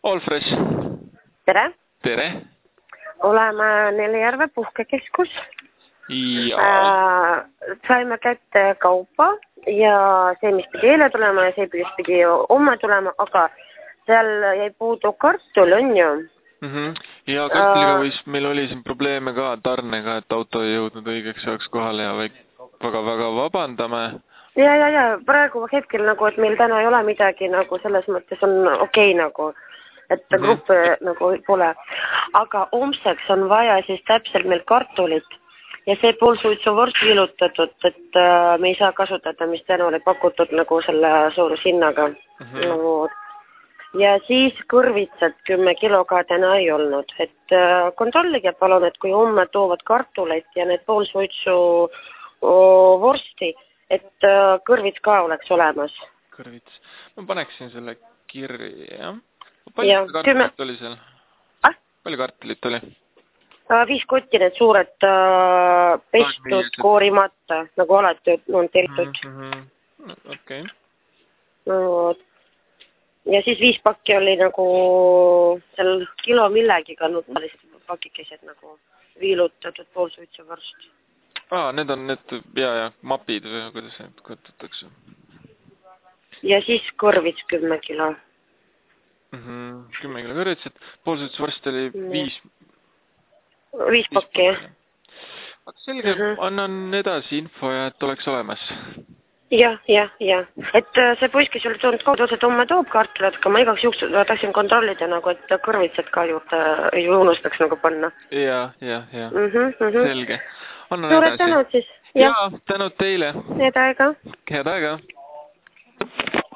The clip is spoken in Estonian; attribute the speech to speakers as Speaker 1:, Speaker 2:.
Speaker 1: Allfresh.
Speaker 2: Tere!
Speaker 1: Tere!
Speaker 2: Oleme Neljärve puhkekeskus.
Speaker 1: Ja.
Speaker 2: Saime kätte kaupa ja see, mis pidi eile tulema ja see, mis pidi homme tulema, aga seal jäi puudu kartul, on ju?
Speaker 1: Ja kartuliga meil oli siin probleeme ka tarnega, et auto ei jõudnud õigeks ajaks kohale ja väga vabandame.
Speaker 2: Ja praegu hetkel nagu, et meil täna ei ole midagi nagu selles mõttes on okei nagu, et gruppe nagu pole. Aga homseks on vaja siis täpselt meil kartulit ja see poolsuitsu vorst vilutatud, et me ei saa kasutada, mis täna oli pakutud nagu selle suurushinnaga. Ja siis kõrvitsad 10 kilo ka täna ei olnud. Et kontrollige palun, et kui homme toovad kartulit ja need poolsuitsu vorsti, et kõrvits ka oleks olemas.
Speaker 1: Kõrvits. Ma paneksin selle kirja. Palju kartulit oli seal? Palju kartulit oli?
Speaker 2: 5 kotti need suured pestud koorimatta, nagu alati on tehtud.
Speaker 1: Okei.
Speaker 2: Ja siis 5 pakki oli nagu seal kilo millegiga pakikesed nagu viilutatud poolsuitsu vorst.
Speaker 1: Need on need mapid või kuidas need kutsutakse.
Speaker 2: Ja siis kõrvits 10 kilo.
Speaker 1: 10 kilo kõrvits, et poolsuitsu vorst oli 5
Speaker 2: pakki.
Speaker 1: Selge, annan edasi info ja et oleks olemas.
Speaker 2: Ja. Et see poiss, kes oli tulnud kaudu, et homme toob kartulit, aga ma igaks juhuks tahtsin kontrollida nagu, et kõrvitsad ka juurde ei unustaks nagu panna.
Speaker 1: Ja. Selge. Annan
Speaker 2: Suured
Speaker 1: edasi.
Speaker 2: tänud siis.
Speaker 1: Ja, tänud teile.
Speaker 2: Head aega.
Speaker 1: Head aega.